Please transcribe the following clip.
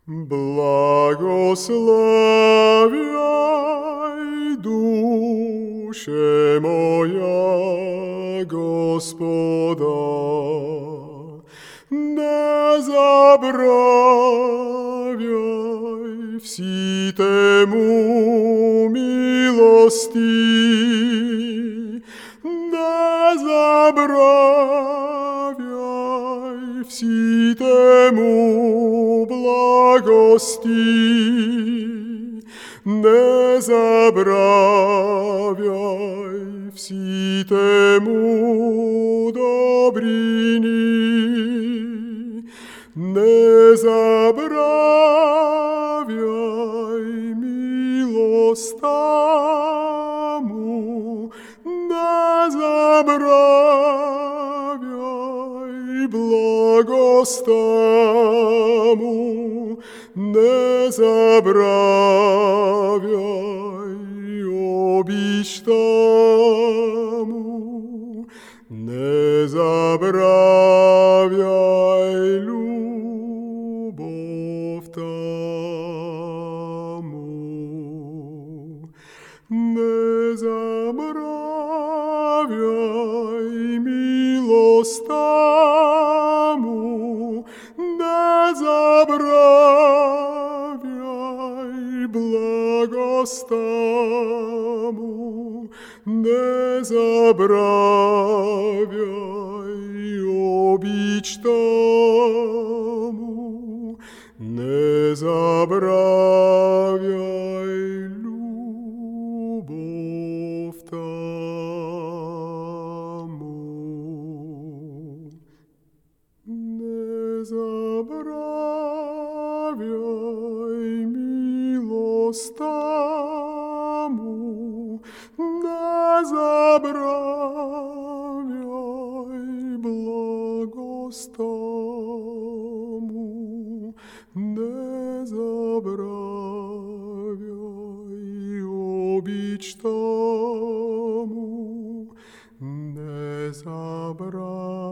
Błogosławiaj dusze moja Gospoda, nie zabrawiaj wsi temu milosti, nie zabrawiaj wsi temu blagosti, nie zabrawiaj wsi temu dobrini, nie zabrawiaj milostamu, nie zabrawiaj blagostamu, nie zabrawiaj obiśtamu, nie zabrawiaj любов tamu, nie zabrawiaj milostamu, nie zabrawiaj blagostamu, nie zabrawiaj obić tamu, nie zabrawiaj любов tamu, nie zabrawiaj milostamu, nie zabrawiaj blagostamu, nie zabrawiaj obić tamu, nie zabrawiaj